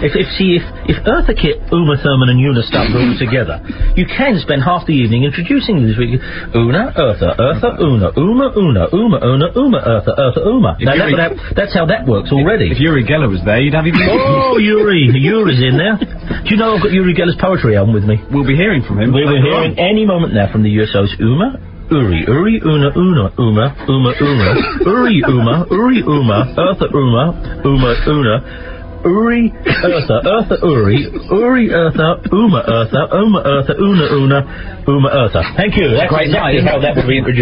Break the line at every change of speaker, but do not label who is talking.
If Eartha Kitt, Uma Thurman and Una start all together, you can spend half the evening introducing these. Una, Eartha, Una, Uma, Eartha, Uma. Now that's how that works already.
If Uri Geller was there, you'd have him.
Oh, Uri's in there. Do you know I've got Uri Geller's poetry album with me?
We'll be hearing from him.
We'll be hearing any moment now from the USO's Uma, Uri, Una, Uma, Uri, Uma, Eartha, Una, Uri, Eartha, Uri, Eartha, Uma, Eartha, Una, Uma, Eartha. Thank you. That's
great night,
exactly how that would be introduced.